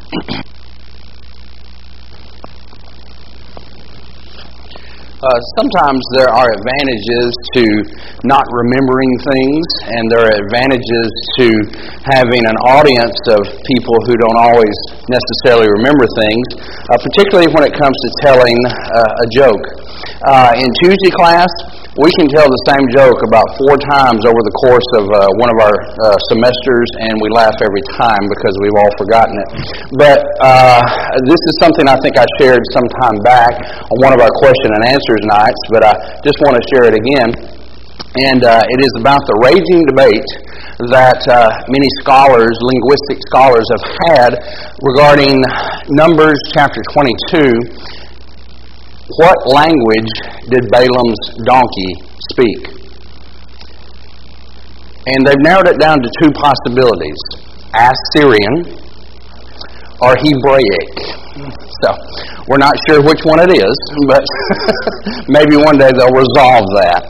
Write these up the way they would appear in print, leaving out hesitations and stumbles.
Sometimes there are advantages to not remembering things, and there are advantages to having an audience of people who don't always necessarily remember things, particularly when it comes to telling a joke. In Tuesday class, we can tell the same joke about 4 times over the course of one of our semesters, and we laugh every time because we've all forgotten it. But this is something I think I shared some time back on one of our question and answers nights, but I just want to share it again. And it is about the raging debate that many scholars, linguistic scholars, have had regarding Numbers chapter 22. What language did Balaam's donkey speak? And they've narrowed it down to 2 possibilities: Assyrian or Hebraic. So, we're not sure which one it is, but maybe one day they'll resolve that.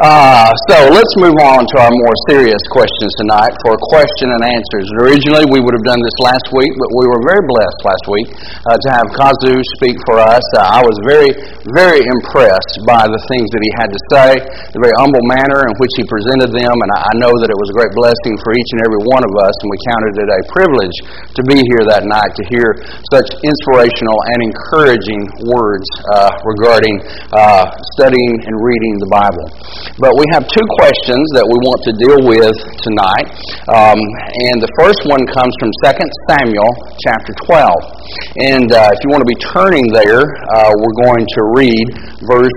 So, let's move on to our more serious questions tonight for question and answers. Originally, we would have done this last week, but we were very blessed last week to have Kazu speak for us. I was very, very impressed by the things that he had to say, the very humble manner in which he presented them, and I know that it was a great blessing for each and every one of us, and we counted it a privilege to be here that night to hear such inspirational and encouraging words regarding studying and reading the Bible. But we have 2 questions that we want to deal with tonight, and the first one comes from 2 Samuel chapter 12. And if you want to be turning there, we're going to read verse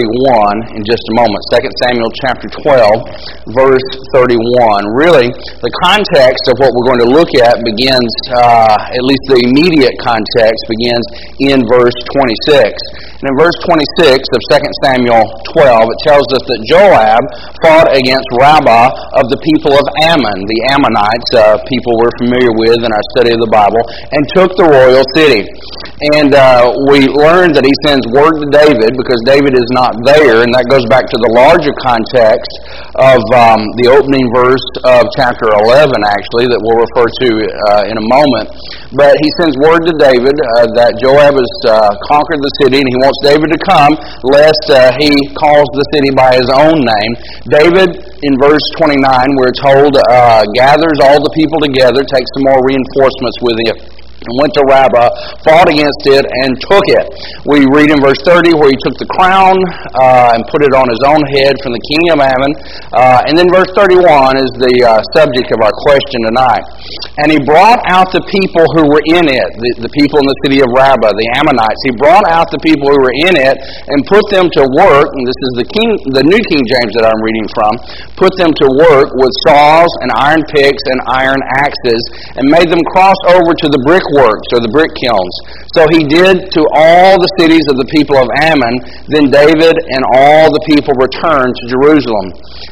31 in just a moment. 2 Samuel chapter 12, verse 31. Really, the context of what we're going to look at begins, at least the immediate context begins in verse 26. And in verse 26 of 2 Samuel 12, it tells us that Joab fought against Rabbah of the people of Ammon, the Ammonites, people we're familiar with in our study of the Bible, and took the royal city. And we learned that he sends word to David because David is not there, and that goes back to the larger context of the opening verse of chapter 11, actually, that we'll refer to in a moment. But he sends word to David that Joab has conquered the city, and he wants David to come, lest he calls the city by his own name. David, in verse 29, we're told, gathers all the people together, takes some more reinforcements with him, and went to Rabbah, fought against it, and took it. We read in verse 30 where he took the crown and put it on his own head from the king of Ammon. And then verse 31 is the subject of our question tonight. And he brought out the people who were in it, the people in the city of Rabbah, the Ammonites. He brought out the people who were in it and put them to work, and this is the New King James that I'm reading from, put them to work with saws and iron picks and iron axes, and made them cross over to the brickworks, or the brick kilns. So he did to all the cities of the people of Ammon. Then David and all the people returned to Jerusalem.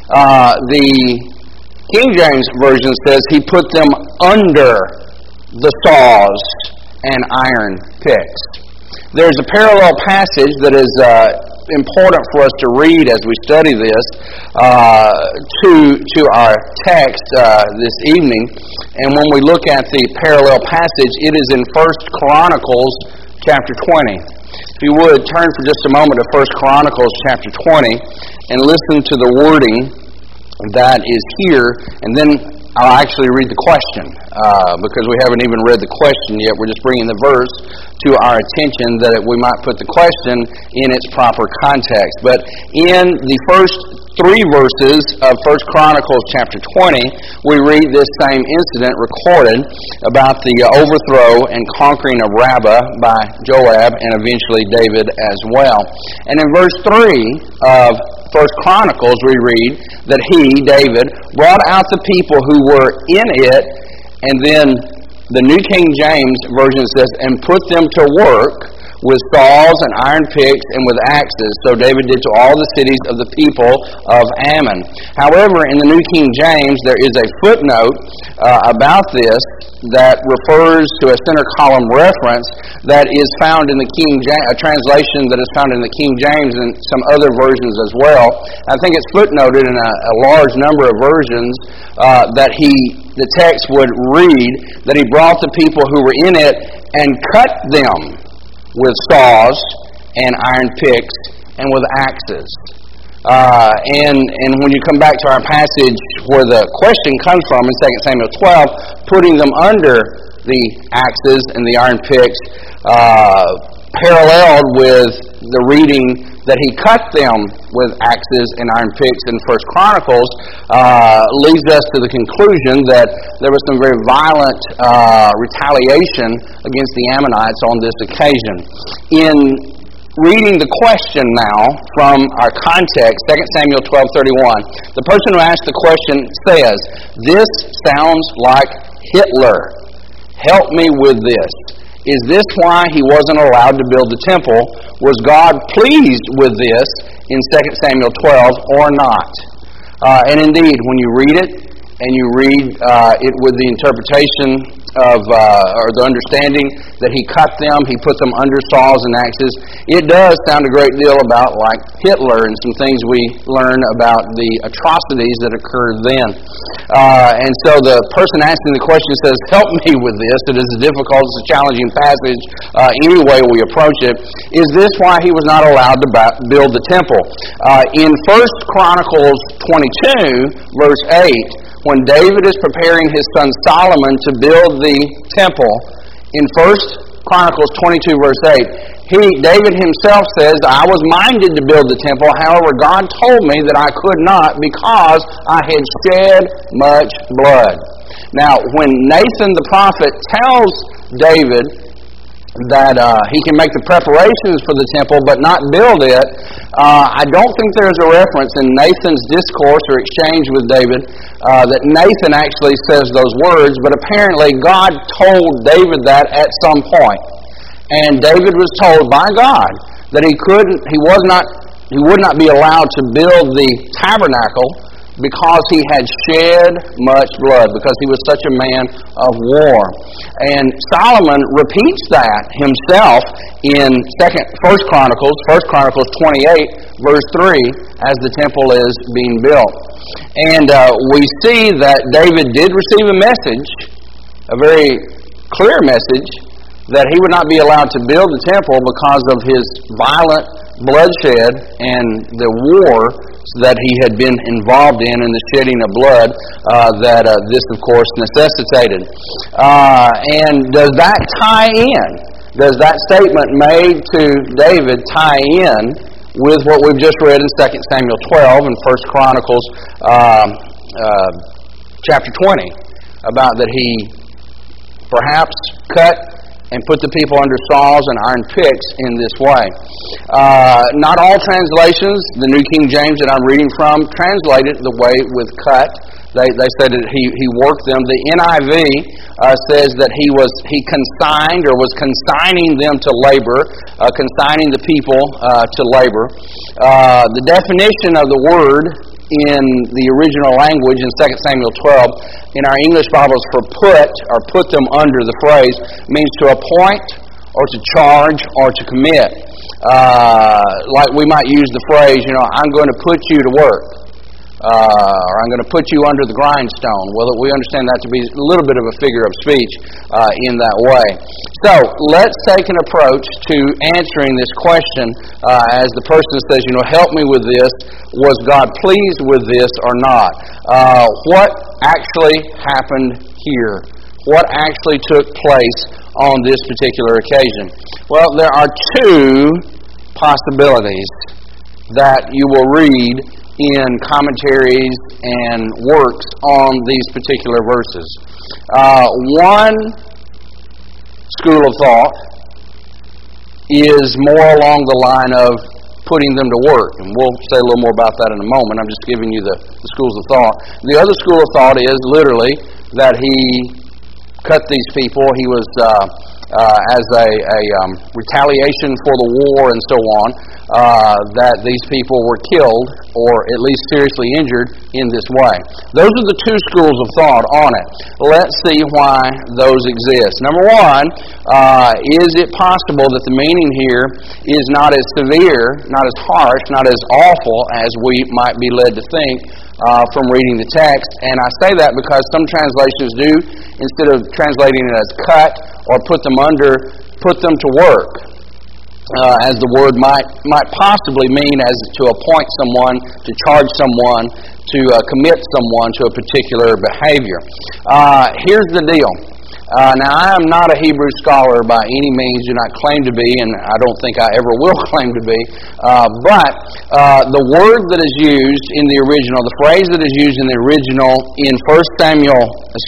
The King James Version says he put them under the saws and iron picks. There's a parallel passage that is important for us to read as we study this to our text this evening. And when we look at the parallel passage, it is in 1 Chronicles chapter 20. If you would, turn for just a moment to 1 Chronicles chapter 20 and listen to the wording that is here, and then I'll actually read the question because we haven't even read the question yet. We're just bringing the verse to our attention that we might put the question in its proper context. But in the first 3 verses of 1 Chronicles chapter 20, we read this same incident recorded about the overthrow and conquering of Rabbah by Joab and eventually David as well. And in verse 3 of 1 Chronicles, we read that he, David, brought out the people who were in it, and then the New King James Version says, and put them to work with saws and iron picks and with axes. So David did to all the cities of the people of Ammon. However, in the New King James, there is a footnote about this, that refers to a center column reference that is found in the King James, a translation that is found in the King James and some other versions as well. I think it's footnoted in a large number of versions that the text would read that he brought the people who were in it and cut them with saws and iron picks and with axes. And when you come back to our passage where the question comes from in 2 Samuel 12, putting them under the axes and the iron picks, paralleled with the reading that he cut them with axes and iron picks in 1 Chronicles, leads us to the conclusion that there was some very violent retaliation against the Ammonites on this occasion. In reading the question now from our context, 2 Samuel 12:31, the person who asked the question says, "This sounds like Hitler. Help me with this. Is this why he wasn't allowed to build the temple? Was God pleased with this in 2 Samuel 12 or not?" And indeed, when you read it, and you read it with the interpretation of, or the understanding that he cut them, he put them under saws and axes, it does sound a great deal about like Hitler and some things we learn about the atrocities that occurred then. And so the person asking the question says, "Help me with this. It is a difficult, it's a challenging passage any way we approach it. Is this why he was not allowed to build the temple?" In 1 Chronicles 22, verse 8, when David is preparing his son Solomon to build the temple, in 1 Chronicles 22, verse 8, David himself says, "I was minded to build the temple, however God told me that I could not because I had shed much blood." Now, when Nathan the prophet tells David that he can make the preparations for the temple but not build it, I don't think there's a reference in Nathan's discourse or exchange with David that Nathan actually says those words, but apparently God told David that at some point. And David was told by God that he would not be allowed to build the tabernacle because he had shed much blood, because he was such a man of war. And Solomon repeats that himself in 1 Chronicles 28, verse 3, as the temple is being built. And we see that David did receive a message, a very clear message, that he would not be allowed to build the temple because of his violent bloodshed and the war that he had been involved in and the shedding of blood that this, of course, necessitated. And does that tie in? Does that statement made to David tie in with what we've just read in 2 Samuel 12 and 1 Chronicles chapter 20, about that he perhaps cut and put the people under saws and iron picks in this way? Not all translations, the New King James that I'm reading from, translate it the way with cut. They said that he worked them. The NIV says that he consigned or was consigning them to labor, consigning the people to labor. The definition of the word in the original language in 2 Samuel 12, in our English Bibles, for put them under, the phrase means to appoint or to charge or to commit. Like we might use the phrase, I'm going to put you to work. Or I'm going to put you under the grindstone. Well, we understand that to be a little bit of a figure of speech in that way. So, let's take an approach to answering this question as the person says, help me with this. Was God pleased with this or not? What actually happened here? What actually took place on this particular occasion? Well, there are two possibilities that you will read in commentaries and works on these particular verses. One school of thought is more along the line of putting them to work, and we'll say a little more about that in a moment. I'm just giving you the schools of thought. The other school of thought is literally that he cut these people. He was as a retaliation for the war and so on, that these people were killed or at least seriously injured in this way. Those are the two schools of thought on it. Let's see why those exist. Number one, is it possible that the meaning here is not as severe, not as harsh, not as awful as we might be led to think from reading the text? And I say that because some translations do, instead of translating it as cut or put them to work, as the word might possibly mean, as to appoint someone, to charge someone, to commit someone to a particular behavior. Here's the deal. Now, I am not a Hebrew scholar by any means, do not claim to be, and I don't think I ever will claim to be. But the word that is used in the original, the phrase that is used in the original in 2 Samuel,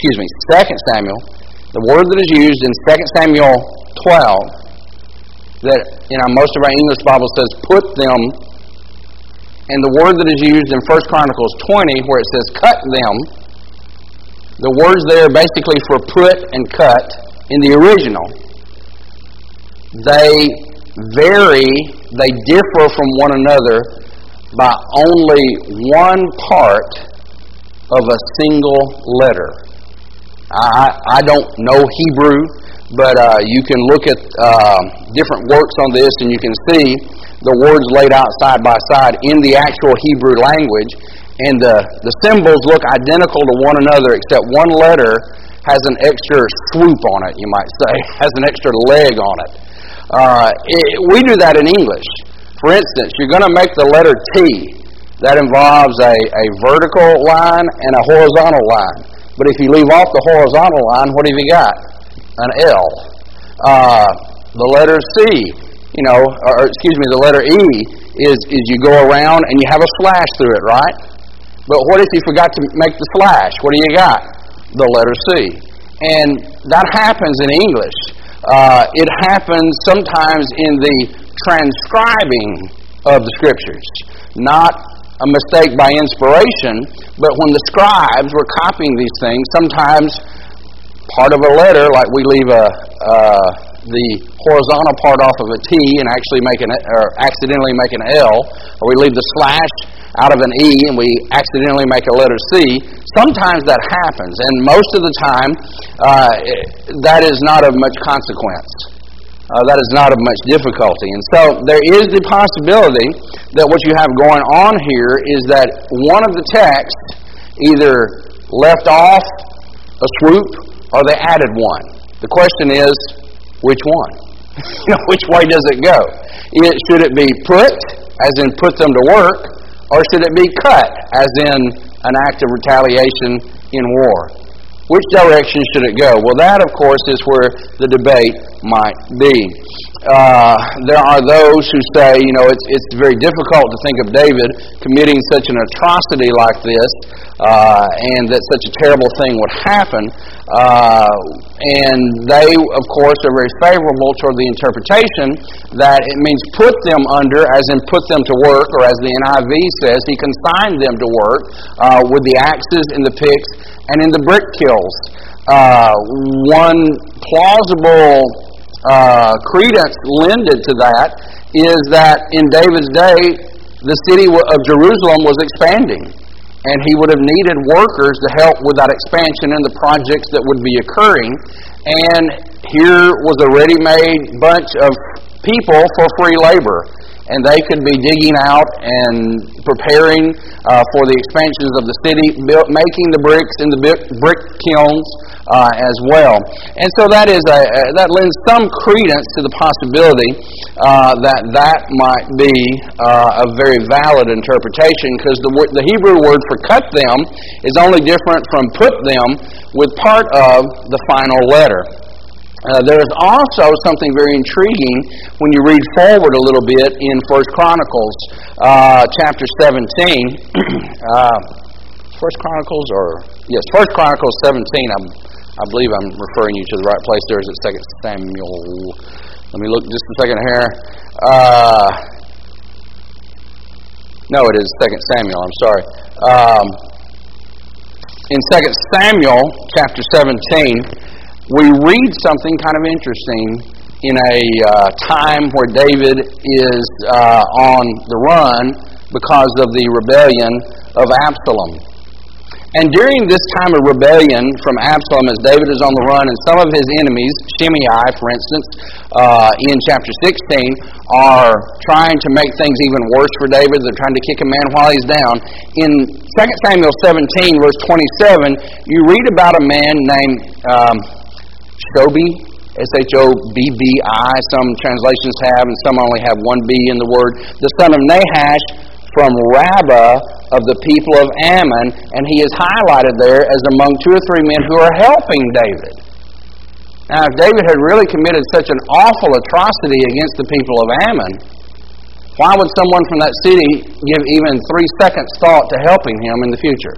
the word that is used in 2 Samuel 12, that most of our English Bible says put them, and the word that is used in 1 Chronicles 20 where it says cut them, the words there basically for put and cut in the original, they differ from one another by only one part of a single letter. I don't know Hebrew, but you can look at different works on this and you can see the words laid out side by side in the actual Hebrew language, and the symbols look identical to one another, except one letter has an extra swoop on it, you might say, has an extra leg on it. We do that in English. For instance, you're going to make the letter T. That involves a vertical line and a horizontal line. But if you leave off the horizontal line, what have you got? An L. The letter C, the letter E is you go around and you have a slash through it, right? But what if you forgot to make the slash? What do you got? The letter C. And that happens in English. It happens sometimes in the transcribing of the Scriptures. Not a mistake by inspiration, but when the scribes were copying these things, sometimes part of a letter, like we leave the horizontal part off of a T and accidentally make an L, or we leave the slash out of an E and we accidentally make a letter C. Sometimes that happens, and most of the time that is not of much consequence. That is not of much difficulty. And so there is the possibility that what you have going on here is that one of the texts either left off a swoop or they added one. The question is, which one? Which way does it go? Should it be put, as in put them to work, or should it be cut, as in an act of retaliation in war? Which direction should it go? Well, that, of course, is where the debate might be. There are those who say, it's very difficult to think of David committing such an atrocity like this, and that such a terrible thing would happen. And they, of course, are very favorable toward the interpretation that it means put them under, as in put them to work, or as the NIV says, he consigned them to work with the axes and the picks and in the brick kilns. One plausible credence lended to that is that in David's day, the city of Jerusalem was expanding, and he would have needed workers to help with that expansion and the projects that would be occurring. And here was a ready-made bunch of people for free labor, and they could be digging out and preparing for the expansions of the city, making the bricks in the brick kilns as well. And so that lends some credence to the possibility that might be a very valid interpretation, because the Hebrew word for cut them is only different from put them with part of the final letter. There is also something very intriguing when you read forward a little bit in 1 Chronicles chapter 17. 1 Chronicles 17. I believe I'm referring you to the right place. There is at 2 Samuel. Let me look just a second here. No, it is 2 Samuel. I'm sorry. In 2 Samuel chapter 17, we read something kind of interesting in a time where David is on the run because of the rebellion of Absalom. And during this time of rebellion from Absalom, as David is on the run, and some of his enemies, Shimei, for instance, in chapter 16, are trying to make things even worse for David. They're trying to kick a man while he's down. In 2 Samuel 17, verse 27, you read about a man named Shobbi, S-H-O-B-B-I, some translations have, and some only have one B in the word, the son of Nahash, from Rabbah of the people of Ammon, and he is highlighted there as among 2 or 3 men who are helping David. Now, if David had really committed such an awful atrocity against the people of Ammon, why would someone from that city give even 3 seconds thought to helping him in the future?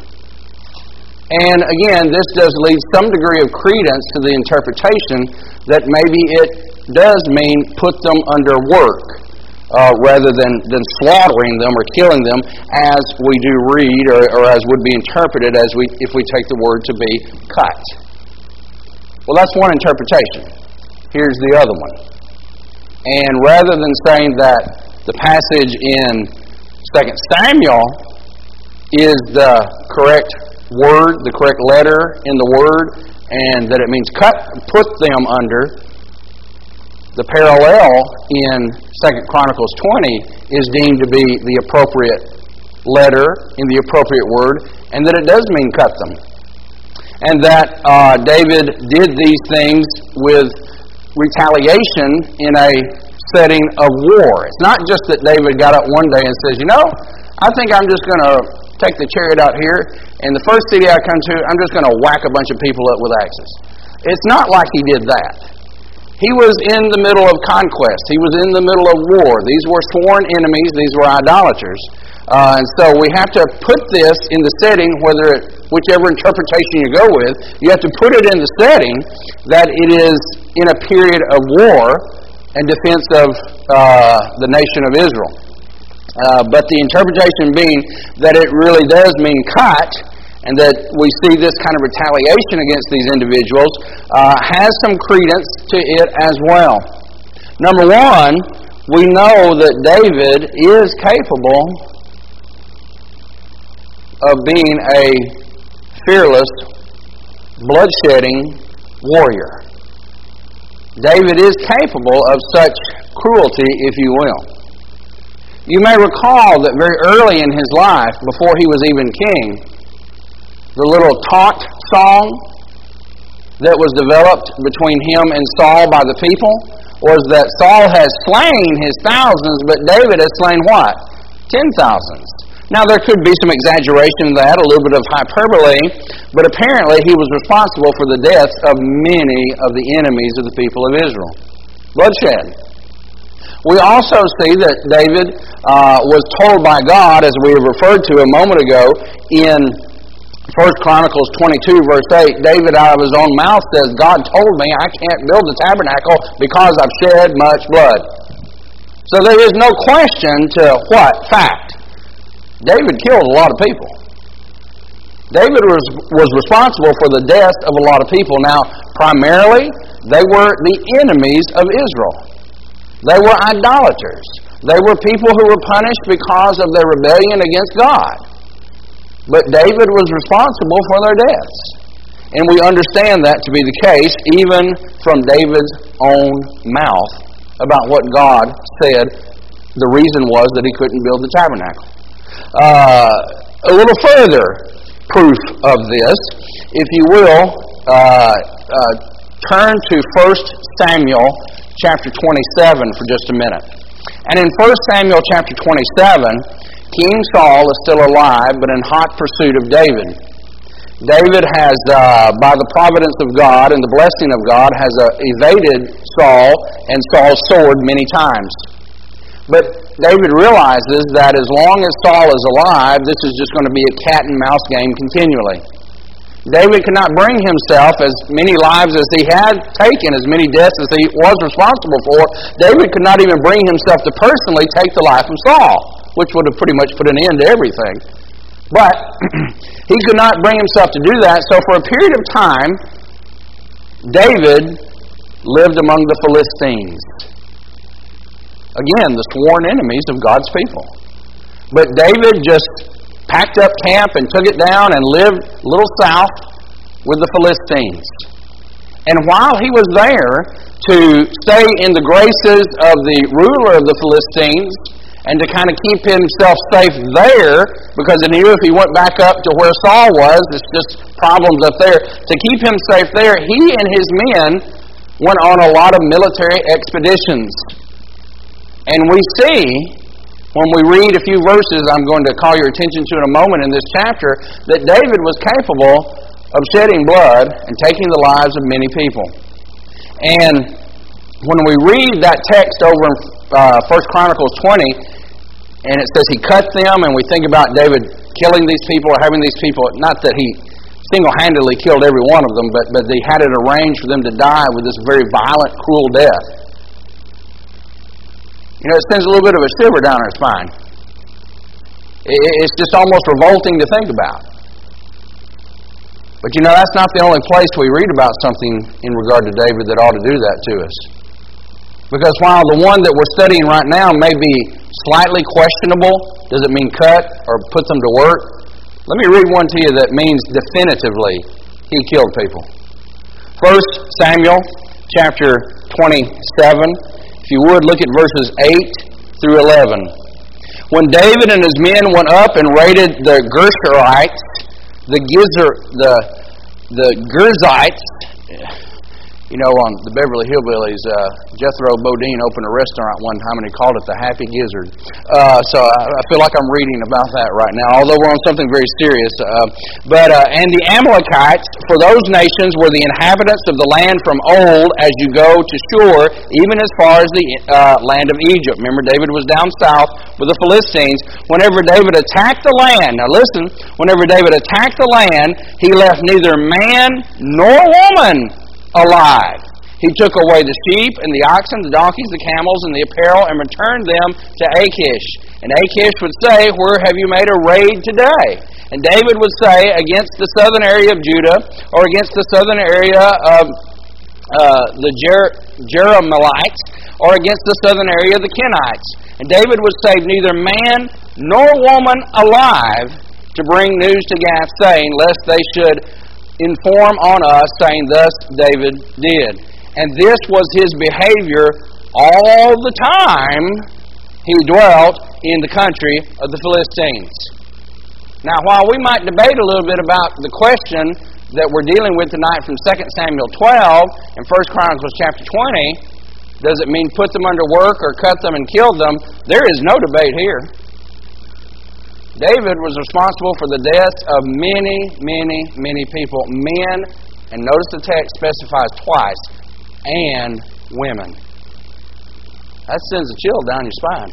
And again, this does lead some degree of credence to the interpretation that maybe it does mean put them under work, rather than slaughtering them or killing them, as we do read, or as would be interpreted if we take the word to be cut. Well, that's one interpretation. Here's the other one. And rather than saying that the passage in 2 Samuel is the correct word, the correct letter in the word, and that it means cut, put them under, the parallel in 2 Chronicles 20 is deemed to be the appropriate letter in the appropriate word, and that it does mean cut them. And that David did these things with retaliation in a setting of war. It's not just that David got up one day and says, I think I'm just going to take the chariot out here, and the first city I come to, I'm just going to whack a bunch of people up with axes. It's not like he did that. He was in the middle of conquest. He was in the middle of war. These were sworn enemies. These were idolaters. And so we have to put this in the setting, whichever interpretation you go with, you have to put it in the setting that it is in a period of war and defense of the nation of Israel. But the interpretation being that it really does mean cut, and that we see this kind of retaliation against these individuals, has some credence to it as well. Number one, we know that David is capable of being a fearless, bloodshedding warrior. David is capable of such cruelty, if you will. You may recall that very early in his life, before he was even king, the little taunt song that was developed between him and Saul by the people was that Saul has slain his thousands, but David has slain what? 10,000s. Now, there could be some exaggeration in that, a little bit of hyperbole, but apparently he was responsible for the deaths of many of the enemies of the people of Israel. Bloodshed. We also see that David was told by God, as we have referred to a moment ago, in 1 Chronicles 22, verse 8, David out of his own mouth says, God told me I can't build the tabernacle because I've shed much blood. So there is no question to what? Fact. David killed a lot of people. David was responsible for the death of a lot of people. Now, primarily, they were the enemies of Israel. They were idolaters. They were people who were punished because of their rebellion against God. But David was responsible for their deaths. And we understand that to be the case even from David's own mouth about what God said the reason was that he couldn't build the tabernacle. A little further proof of this, if you will, turn to 1 Samuel chapter 27 for just a minute. And in 1 Samuel chapter 27, King Saul is still alive, but in hot pursuit of David. David has, by the providence of God and the blessing of God, has evaded Saul and Saul's sword many times. But David realizes that as long as Saul is alive, this is just going to be a cat and mouse game continually. David could not bring himself, as many lives as he had taken, as many deaths as he was responsible for, David could not even bring himself to personally take the life of Saul, which would have pretty much put an end to everything. But he could not bring himself to do that, so for a period of time, David lived among the Philistines. Again, the sworn enemies of God's people. But David just packed up camp and took it down and lived a little south with the Philistines. And while he was there to stay in the graces of the ruler of the Philistines and to kind of keep himself safe there, because he knew if he went back up to where Saul was, it's just problems up there. To keep him safe there, he and his men went on a lot of military expeditions. And we see, when we read a few verses I'm going to call your attention to in a moment in this chapter, that David was capable of shedding blood and taking the lives of many people. And when we read that text over in 1 Chronicles 20, and it says he cut them, and we think about David killing these people or having these people, not that he single-handedly killed every one of them, but they had it arranged for them to die with this very violent, cruel death. You know, it sends a little bit of a shiver down our spine. It's just almost revolting to think about. But you know, that's not the only place we read about something in regard to David that ought to do that to us. Because while the one that we're studying right now may be slightly questionable, does it mean cut or put them to work? Let me read one to you that means definitively he killed people. 1 Samuel chapter 27. If you would, look at verses 8 through 11. When David and his men went up and raided the Gershurites, the Girzites, you know, on the Beverly Hillbillies, Jethro Bodine opened a restaurant one time and he called it the Happy Gizzard. So I feel like I'm reading about that right now, although we're on something very serious. And the Amalekites, for those nations were the inhabitants of the land from old as you go to Shur, even as far as the land of Egypt. Remember, David was down south with the Philistines. Whenever David attacked the land, now listen, whenever David attacked the land, he left neither man nor woman alive. He took away the sheep and the oxen, the donkeys, the camels, and the apparel, and returned them to Achish. And Achish would say, "Where have you made a raid today?" And David would say, "Against the southern area of Judah, or against the southern area of the Jerahmeelites, or against the southern area of the Kenites." And David would save neither man nor woman alive to bring news to Gath, saying, lest they should inform on us, saying, thus David did. And this was his behavior all the time he dwelt in the country of the Philistines. Now, while we might debate a little bit about the question that we're dealing with tonight from 2 Samuel 12 and 1 Chronicles chapter 20, does it mean put them under work or cut them and kill them? There is no debate here. David was responsible for the deaths of many people, men, and notice the text specifies twice, and women. That sends a chill down your spine.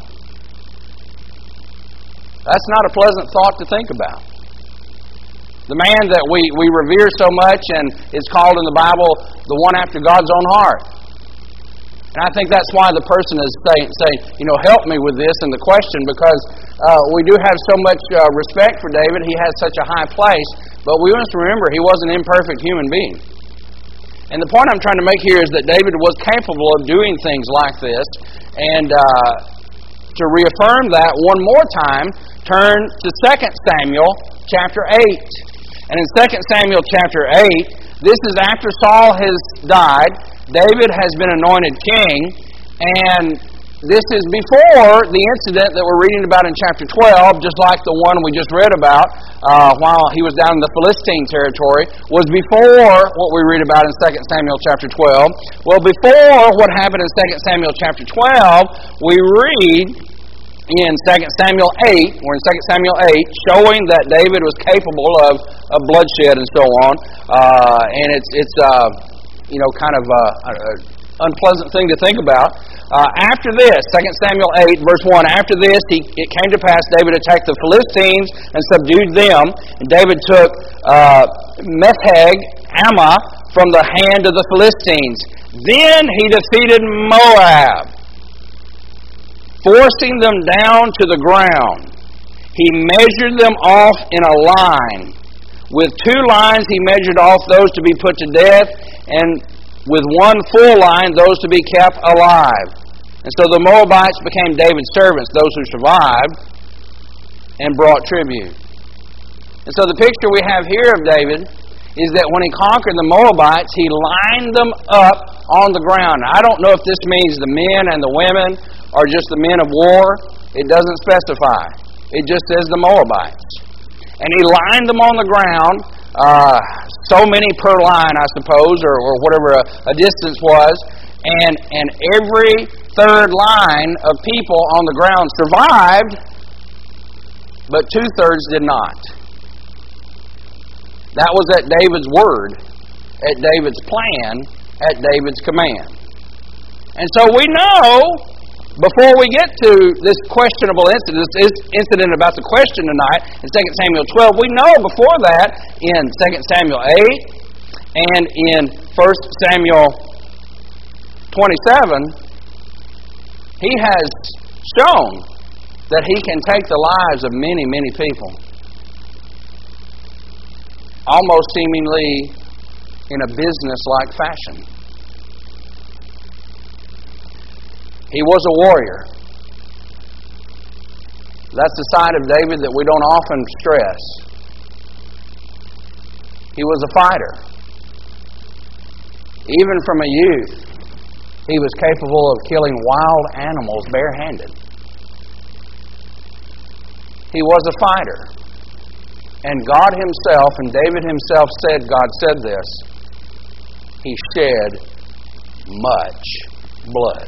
That's not a pleasant thought to think about. The man that we revere so much and is called in the Bible the one after God's own heart. And I think that's why the person is saying, help me with this in the question, because we do have so much respect for David. He has such a high place, but we must remember he was an imperfect human being. And the point I'm trying to make here is that David was capable of doing things like this. And to reaffirm that one more time, turn to 2 Samuel chapter 8. And in 2 Samuel chapter 8, this is after Saul has died. David has been anointed king, and this is before the incident that we're reading about in chapter 12, just like the one we just read about while he was down in the Philistine territory, was before what we read about in 2 Samuel chapter 12. Well, before what happened in 2 Samuel chapter 12, we read in 2 Samuel 8, we're in 2 Samuel 8, showing that David was capable of bloodshed and so on, and it's kind of an unpleasant thing to think about. After this, 2 Samuel 8, verse 1, after this, it came to pass, David attacked the Philistines and subdued them. And David took Metheg Ammah from the hand of the Philistines. Then he defeated Moab, forcing them down to the ground. He measured them off in a line. With 2 lines he measured off those to be put to death, and with one full line, those to be kept alive. And so the Moabites became David's servants, those who survived, and brought tribute. And so the picture we have here of David is that when he conquered the Moabites, he lined them up on the ground. Now, I don't know if this means the men and the women or just the men of war. It doesn't specify. It just says the Moabites. And he lined them on the ground, so many per line, I suppose, or whatever a distance was. And every third line of people on the ground survived, but 2/3 did not. That was at David's word, at David's plan, at David's command. And so we know, before we get to this questionable incident, this incident about the question tonight in 2 Samuel 12, we know before that in 2 Samuel 8 and in 1 Samuel 27, he has shown that he can take the lives of many, many people, almost seemingly in a business-like fashion. He was a warrior. That's the side of David that we don't often stress. He was a fighter. Even from a youth, he was capable of killing wild animals barehanded. He was a fighter. And God Himself, and David himself said, God said this, he shed much blood.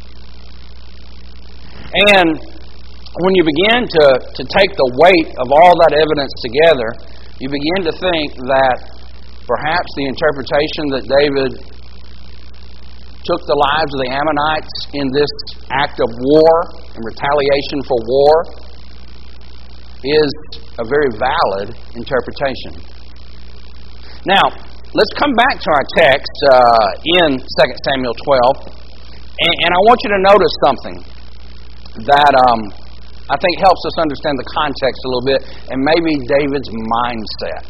And when you begin to take the weight of all that evidence together, you begin to think that perhaps the interpretation that David took the lives of the Ammonites in this act of war, in retaliation for war, is a very valid interpretation. Now, let's come back to our text in 2 Samuel 12, and I want you to notice something that I think helps us understand the context a little bit, and maybe David's mindset.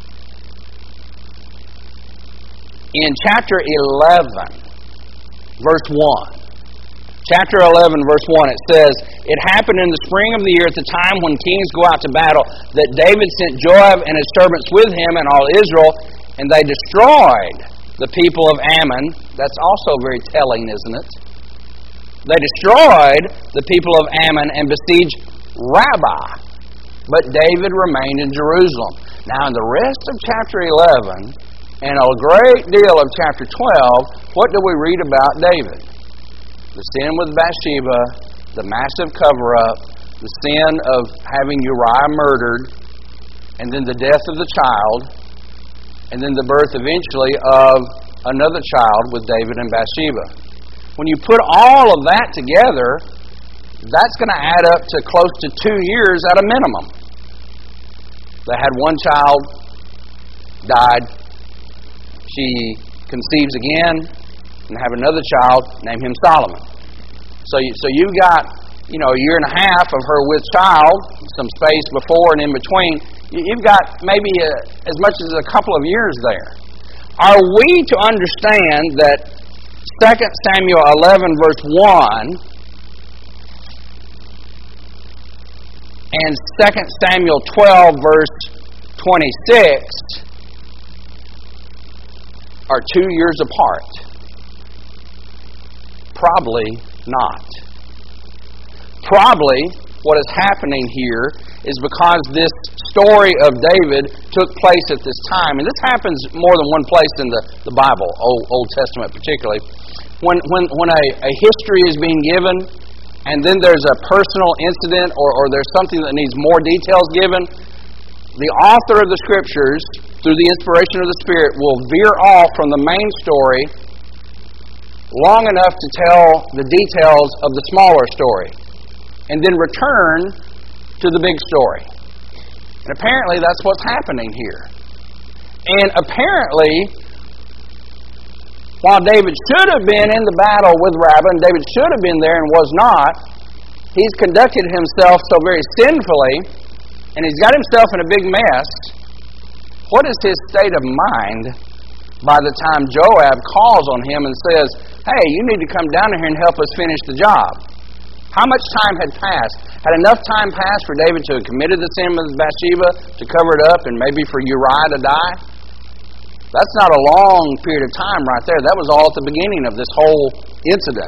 In chapter 11, verse 1, Chapter 11, verse 1, it says, "It happened in the spring of the year at the time when kings go out to battle that David sent Joab and his servants with him and all Israel, and they destroyed the people of Ammon." That's also very telling, isn't it? They destroyed the people of Ammon and besieged Rabbah, but David remained in Jerusalem. Now, in the rest of chapter 11 and a great deal of chapter 12, what do we read about David? The sin with Bathsheba, the massive cover-up, the sin of having Uriah murdered, and then the death of the child, and then the birth eventually of another child with David and Bathsheba. When you put all of that together, that's going to add up to close to 2 years at a minimum. They had one child, died. She conceives again, and have another child, name him Solomon. So you've got, a year and a half of her with child, some space before and in between. You've got maybe as much as a couple of years there. Are we to understand that 2 Samuel 11 verse 1 and 2 Samuel 12 verse 26 are 2 years apart? Probably not. Probably what is happening here is because this story of David took place at this time, and this happens more than one place in the Bible, Old Testament particularly, when a history is being given, and then there's a personal incident or there's something that needs more details given, the author of the Scriptures, through the inspiration of the Spirit, will veer off from the main story long enough to tell the details of the smaller story, and then return to the big story. And apparently that's what's happening here. And apparently, while David should have been in the battle with Rabbah, and David should have been there and was not, he's conducted himself so very sinfully, and he's got himself in a big mess. What is his state of mind by the time Joab calls on him and says, hey, you need to come down here and help us finish the job. How much time had passed? Had enough time passed for David to have committed the sin with Bathsheba, to cover it up, and maybe for Uriah to die? That's not a long period of time right there. That was all at the beginning of this whole incident.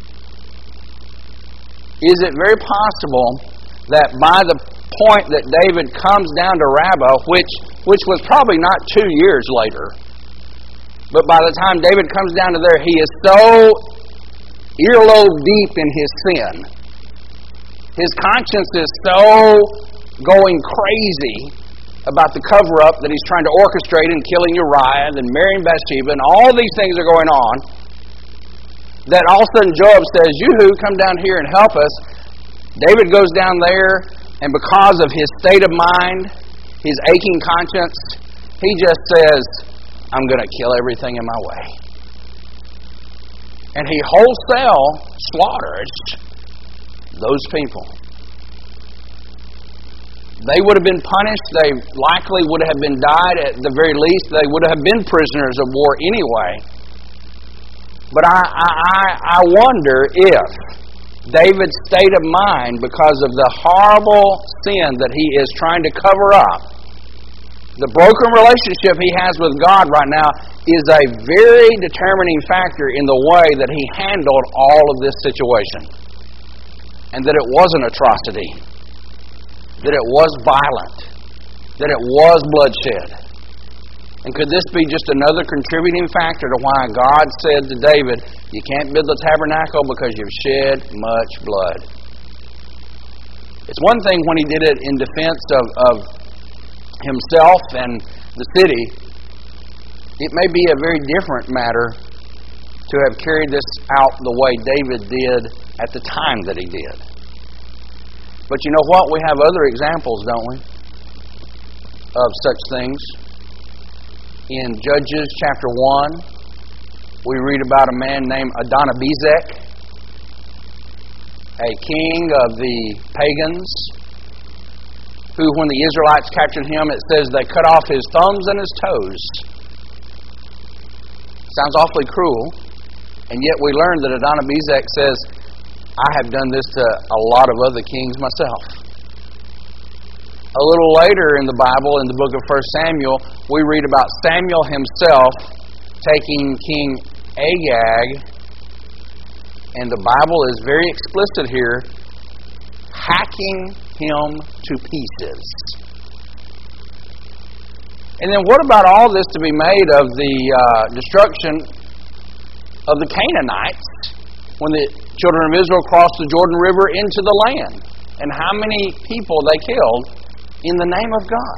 Is it very possible that by the point that David comes down to Rabbah, which was probably not 2 years later, but by the time David comes down to there, he is so earlobe deep in his sin. His conscience is so going crazy about the cover-up that he's trying to orchestrate in killing Uriah and then marrying Bathsheba, and all these things are going on, that all of a sudden Joab says, "Yoo-hoo, come down here and help us." David goes down there, and because of his state of mind, his aching conscience, he just says, I'm going to kill everything in my way. And he wholesale slaughters those people. They would have been punished. They likely would have been died at the very least. They would have been prisoners of war anyway. But I wonder if David's state of mind, because of the horrible sin that he is trying to cover up, the broken relationship he has with God right now, is a very determining factor in the way that he handled all of this situation. And that it was an atrocity. That it was violent. That it was bloodshed. And could this be just another contributing factor to why God said to David, you can't build the tabernacle because you've shed much blood? It's one thing when he did it in defense of himself and the city. It may be a very different matter to have carried this out the way David did at the time that he did. But you know what? We have other examples, don't we, of such things. In Judges chapter 1, we read about a man named Adonibezek, a king of the pagans, who, when the Israelites captured him, it says they cut off his thumbs and his toes. Sounds awfully cruel, and yet we learn that Adonibezek says, I have done this to a lot of other kings myself. A little later in the Bible, in the book of 1 Samuel, we read about Samuel himself taking King Agag, and the Bible is very explicit here, hacking him to pieces. And then what about all this to be made of the destruction of the Canaanites when the children of Israel crossed the Jordan River into the land? And how many people they killed in the name of God?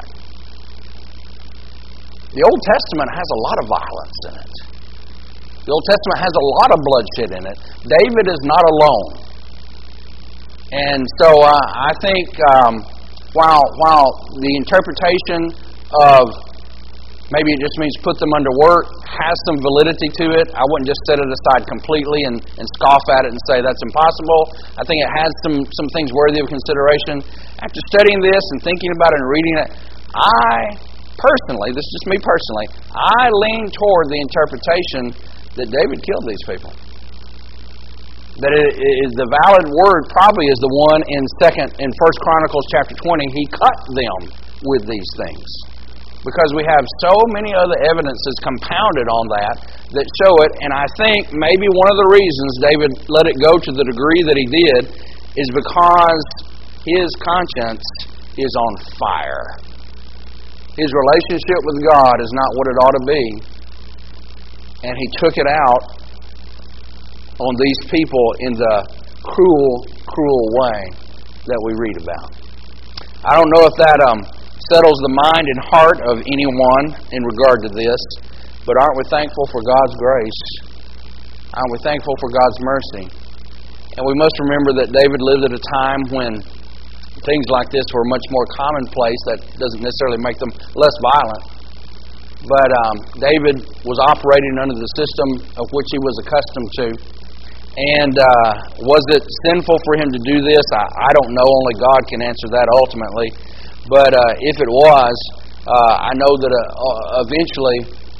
The Old Testament has a lot of violence in it. The Old Testament has a lot of bloodshed in it. David is not alone. And so I think while the interpretation of maybe it just means put them under work has some validity to it, I wouldn't just set it aside completely and scoff at it and say that's impossible. I think it has some things worthy of consideration. After studying this and thinking about it and reading it, I personally, this is just me personally, I lean toward the interpretation that David killed these people. That the valid word probably is the one in 1 Chronicles chapter 20. He cut them with these things. Because we have so many other evidences compounded on that show it. And I think maybe one of the reasons David let it go to the degree that he did is because his conscience is on fire. His relationship with God is not what it ought to be. And he took it out on these people in the cruel way that we read about. I don't know if that settles the mind and heart of anyone in regard to this, but aren't we thankful for God's grace? Aren't we thankful for God's mercy? And we must remember that David lived at a time when things like this were much more commonplace. That doesn't necessarily make them less violent. But David was operating under the system of which he was accustomed to. And was it sinful for him to do this? I don't know. Only God can answer that ultimately. But if it was, I know that eventually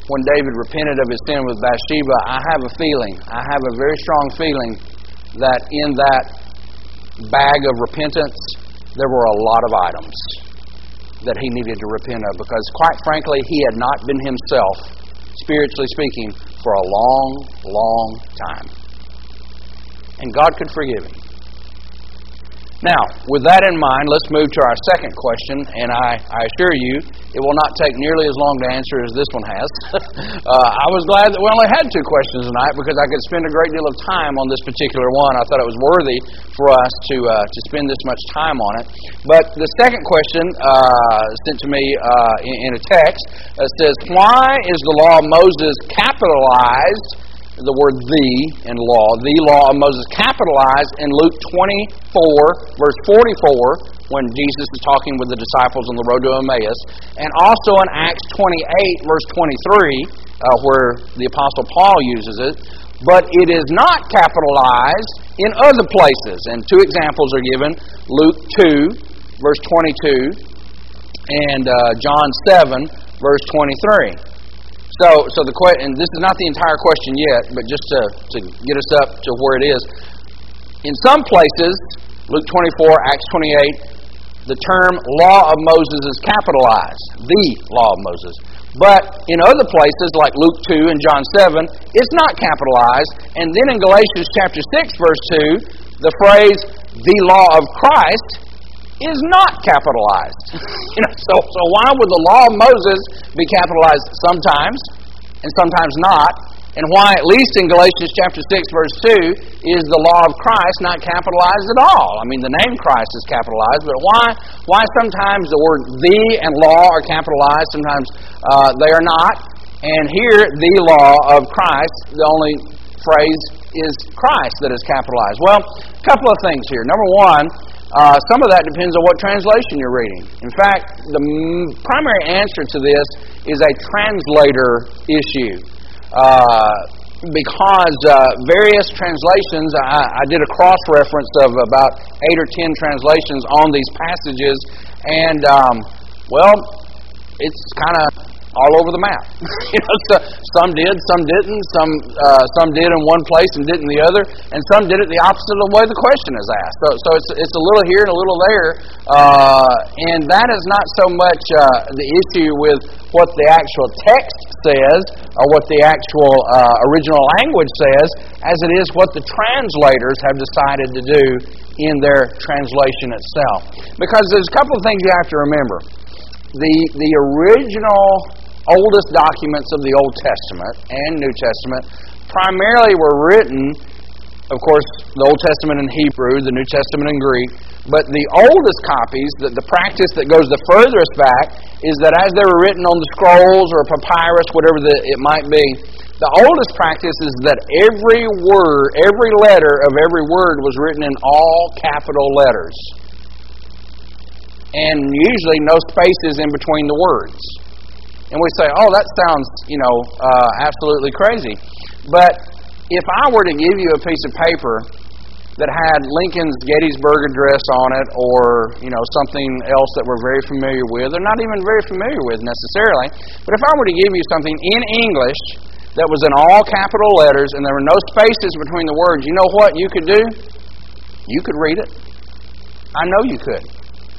when David repented of his sin with Bathsheba, I have a very strong feeling that in that bag of repentance, there were a lot of items that he needed to repent of, because quite frankly, he had not been himself, spiritually speaking, for a long, long time. And God could forgive him. Now, with that in mind, let's move to our second question, and I assure you, it will not take nearly as long to answer as this one has. I was glad that we only had 2 questions tonight, because I could spend a great deal of time on this particular one. I thought it was worthy for us to spend this much time on it. But the second question sent to me in a text says, why is the law of Moses capitalized? The word "the" in law, the law of Moses, capitalized in Luke 24, verse 44, when Jesus is talking with the disciples on the road to Emmaus, and also in Acts 28, verse 23, where the Apostle Paul uses it, but it is not capitalized in other places. And 2 examples are given, Luke 2, verse 22, and John 7, verse 23. So the question, and this is not the entire question yet, but just to get us up to where it is. In some places, Luke 24, Acts 28, the term law of Moses is capitalized, the law of Moses. But in other places, like Luke 2 and John 7, it's not capitalized. And then in Galatians chapter 6, verse 2, the phrase, the law of Christ, is not capitalized. So why would the law of Moses be capitalized sometimes and sometimes not? And why, at least in Galatians chapter 6, verse 2, is the law of Christ not capitalized at all? I mean, the name Christ is capitalized, but why sometimes the word "the" and "law" are capitalized, sometimes they are not? And here, the law of Christ, the only phrase is Christ that is capitalized. Well, a couple of things here. Number one, some of that depends on what translation you're reading. In fact, the primary answer to this is a translator issue. Because various translations, I did a cross-reference of about 8 or 10 translations on these passages, and, it's kind of all over the map. So some did, some didn't. Some did in one place and didn't in the other, and some did it the opposite of the way the question is asked. So it's a little here and a little there, and that is not so much the issue with what the actual text says or what the actual original language says, as it is what the translators have decided to do in their translation itself. Because there's a couple of things you have to remember. The original oldest documents of the Old Testament and New Testament primarily were written, of course, the Old Testament in Hebrew, the New Testament in Greek, but the oldest copies, the practice that goes the furthest back, is that as they were written on the scrolls or papyrus, whatever it might be, the oldest practice is that every word, every letter of every word was written in all capital letters. And usually no spaces in between the words. And we say, oh, that sounds, absolutely crazy. But if I were to give you a piece of paper that had Lincoln's Gettysburg Address on it, or, something else that we're very familiar with, or not even very familiar with necessarily, but if I were to give you something in English that was in all capital letters and there were no spaces between the words, you know what you could do? You could read it. I know you could.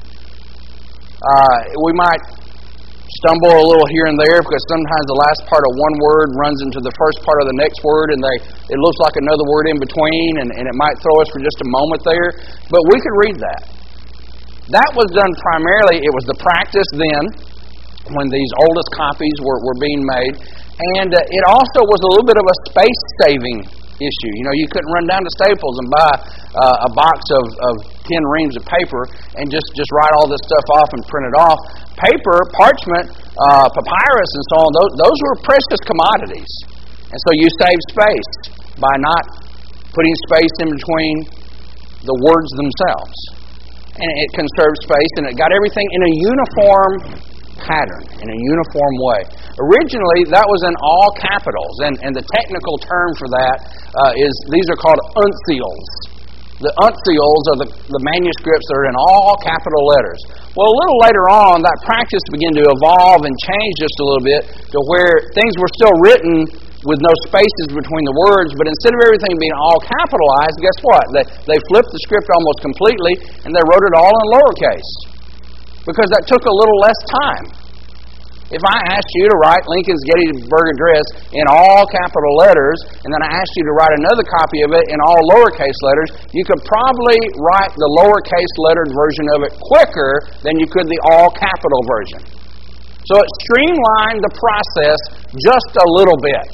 We might stumble a little here and there because sometimes the last part of one word runs into the first part of the next word, and it looks like another word in between, and it might throw us for just a moment there. But we could read that. That was done primarily, it was the practice then when these oldest copies were being made, and it also was a little bit of a space-saving issue. You couldn't run down to Staples and buy a box of 10 reams of paper and just write all this stuff off and print it off. Paper, parchment, papyrus, and so on, those were precious commodities. And so you save space by not putting space in between the words themselves. And it conserved space, and it got everything in a uniform pattern, in a uniform way. Originally, that was in all capitals, and the technical term for that is, these are called uncials. The uncials are the manuscripts that are in all capital letters. Well, a little later on, that practice began to evolve and change just a little bit to where things were still written with no spaces between the words, but instead of everything being all capitalized, guess what? They flipped the script almost completely, and they wrote it all in lowercase, because that took a little less time. If I asked you to write Lincoln's Gettysburg Address in all capital letters, and then I asked you to write another copy of it in all lowercase letters, you could probably write the lowercase lettered version of it quicker than you could the all capital version. So it streamlined the process just a little bit.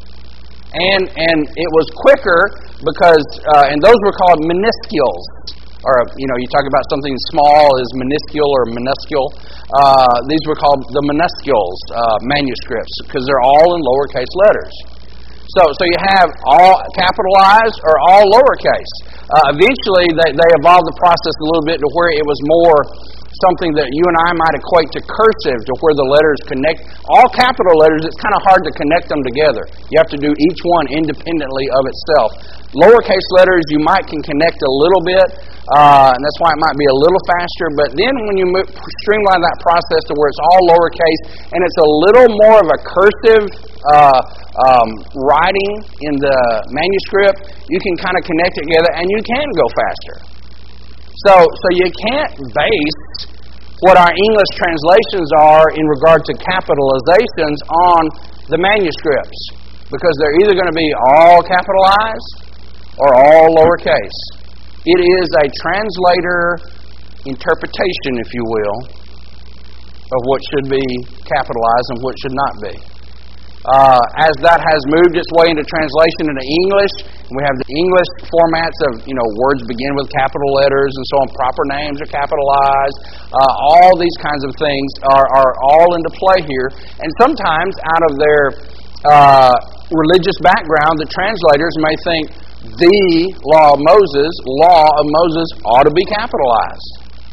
And it was quicker because, and those were called minuscules. Or, you talk about something small as minuscule or minuscule. These were called the minuscules manuscripts because they're all in lowercase letters. So you have all capitalized or all lowercase. Eventually, they evolved the process a little bit to where it was more something that you and I might equate to cursive, to where the letters connect. All capital letters, it's kind of hard to connect them together. You have to do each one independently of itself. Lowercase letters, you can connect a little bit, and that's why it might be a little faster. But then when you streamline that process to where it's all lowercase, and it's a little more of a cursive writing in the manuscript, you can kind of connect it together, and you can go faster. So you can't base what our English translations are in regard to capitalizations on the manuscripts, because they're either going to be all capitalized or all lowercase. It is a translator interpretation, if you will, of what should be capitalized and what should not be. As that has moved its way into translation into English, we have the English formats of, words begin with capital letters and so on, proper names are capitalized, all these kinds of things are all into play here. And sometimes out of their religious background, the translators may think the law of Moses ought to be capitalized.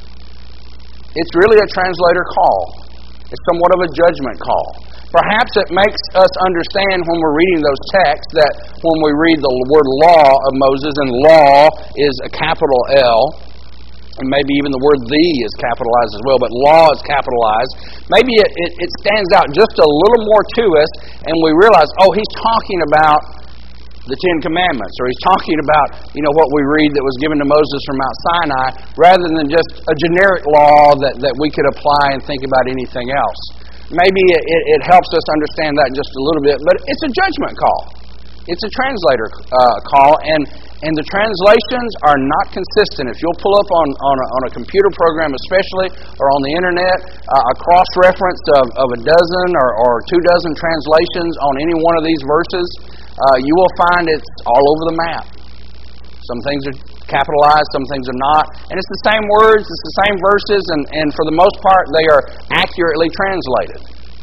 It's really a translator call. It's somewhat of a judgment call. Perhaps it makes us understand when we're reading those texts that when we read the word law of Moses, and law is a capital L, and maybe even the word "the" is capitalized as well, but law is capitalized, maybe it stands out just a little more to us, and we realize, he's talking about the Ten Commandments, or he's talking about, what we read that was given to Moses from Mount Sinai, rather than just a generic law that we could apply and think about anything else. Maybe it helps us understand that just a little bit, but it's a judgment call. It's a translator call, and the translations are not consistent. If you'll pull up on a computer program especially, or on the internet, a cross-reference of a dozen or 2 dozen translations on any one of these verses, you will find it's all over the map. Some things are capitalized, some things are not. And it's the same words, it's the same verses, and for the most part, they are accurately translated.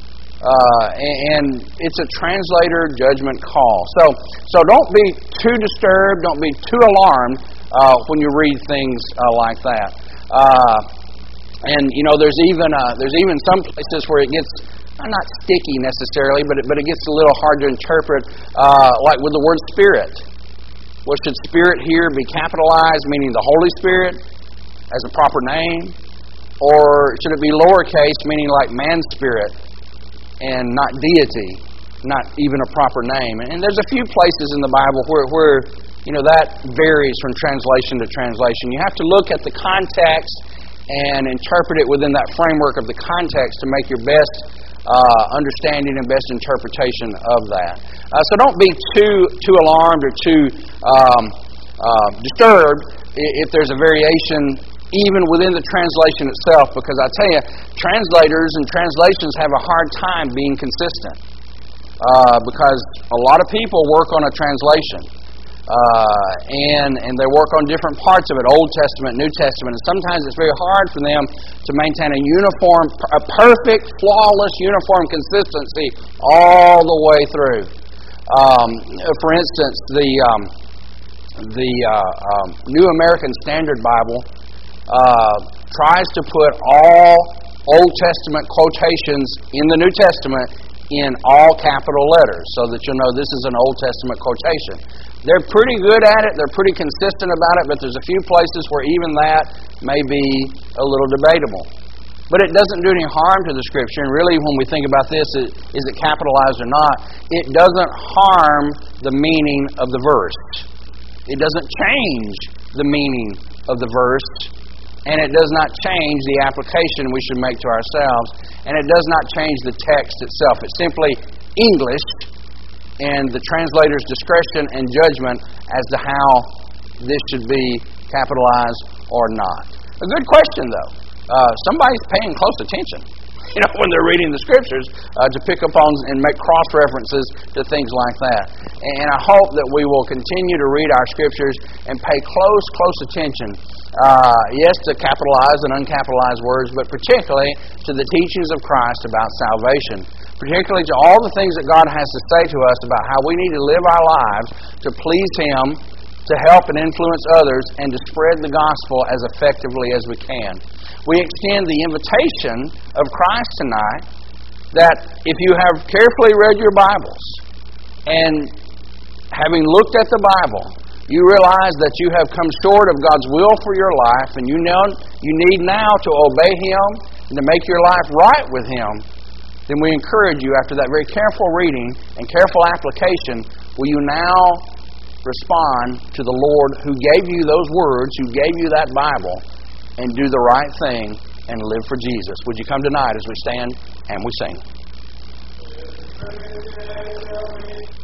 And it's a translator judgment call. So don't be too disturbed, don't be too alarmed when you read things like that. And there's even some places where it gets not sticky necessarily, but it gets a little hard to interpret, like with the word Spirit. Well, should Spirit here be capitalized, meaning the Holy Spirit as a proper name? Or should it be lowercase, meaning like man's spirit and not deity, not even a proper name? And there's a few places in the Bible where that varies from translation to translation. You have to look at the context and interpret it within that framework of the context to make your best understanding and best interpretation of that. So don't be too alarmed or too disturbed if there's a variation even within the translation itself, because I tell you, translators and translations have a hard time being consistent because a lot of people work on a translation. And they work on different parts of it, Old Testament, New Testament, and sometimes it's very hard for them to maintain a perfect, flawless, uniform consistency all the way through. For instance, the New American Standard Bible tries to put all Old Testament quotations in the New Testament in all capital letters, so that you'll know this is an Old Testament quotation. They're pretty good at it. They're pretty consistent about it, but there's a few places where even that may be a little debatable. But it doesn't do any harm to the Scripture. And really, when we think about this, is it capitalized or not, it doesn't harm the meaning of the verse. It doesn't change the meaning of the verse. And it does not change the application we should make to ourselves. And it does not change the text itself. It's simply English and the translator's discretion and judgment as to how this should be capitalized or not. A good question, though. Somebody's paying close attention, when they're reading the Scriptures, to pick up on and make cross-references to things like that. And I hope that we will continue to read our Scriptures and pay close attention, yes, to capitalized and uncapitalized words, but particularly to the teachings of Christ about salvation. Particularly to all the things that God has to say to us about how we need to live our lives to please Him, to help and influence others, and to spread the gospel as effectively as we can. We extend the invitation of Christ tonight that if you have carefully read your Bibles and having looked at the Bible, you realize that you have come short of God's will for your life, and you need now to obey Him and to make your life right with Him, then we encourage you, after that very careful reading and careful application, will you now respond to the Lord who gave you those words, who gave you that Bible, and do the right thing and live for Jesus? Would you come tonight as we stand and we sing?